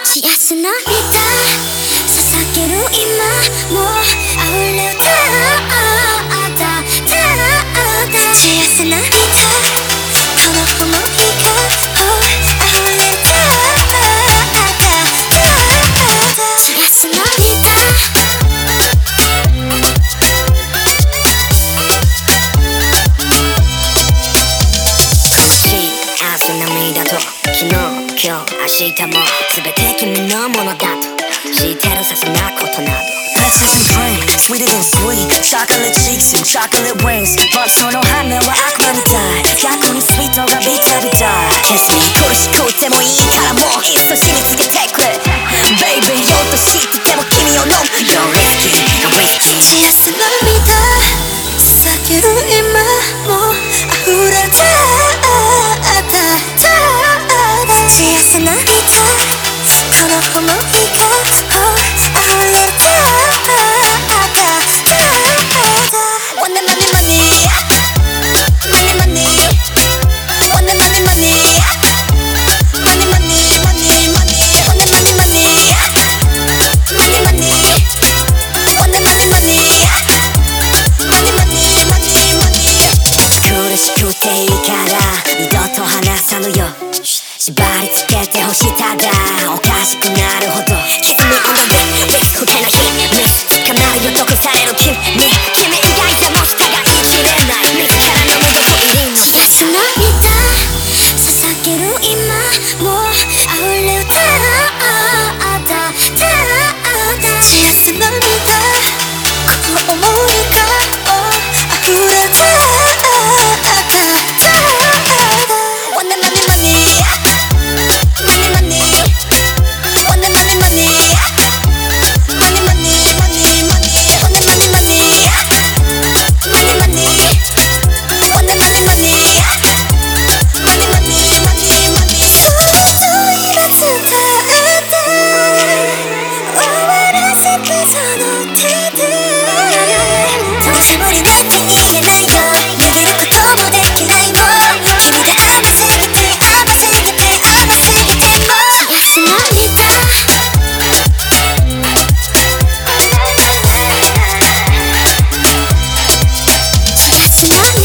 幸せ涙捧げる今もう溢れ歌幸せ涙この想いが溢れ歌幸せ涙涙と昨日今日明日も全て君のものだと知ってるさそんなことなど Message and dream, sweeter than sweet Chocolate cheeks and chocolate wings Butその羽は悪魔みたい逆にスイートがビタビタ決して苦しくてもいいからもういっそ締め付けてくれ Baby よと知ってても君を飲む You're risky, you're risky 幸せ涙捧げる今も溢れた幸せ涙この想いが溢れたWanna money money Money money Wanna money money Money money money money Wanna money money Money money Wanna money money Money money money money 苦しくていいから二度と離さぬよ縛り付けてほしいただおかしくなるほど Kiss me on the wrist 不快な秘密捕まるよ毒される君以外じゃもう下が生きれない自らの無理幸せ涙捧げる今もう溢れ歌幸せ涙この想いが溢れたWanna money money Money money Wanna money money Money money money money Wanna money money Money money Wanna money money Money money money money その想いが伝えた終わらせてその手でどうして無理なんて言えないよ逃げることもできないの君で甘すぎて甘すぎて甘すぎても幸せ涙幸せ涙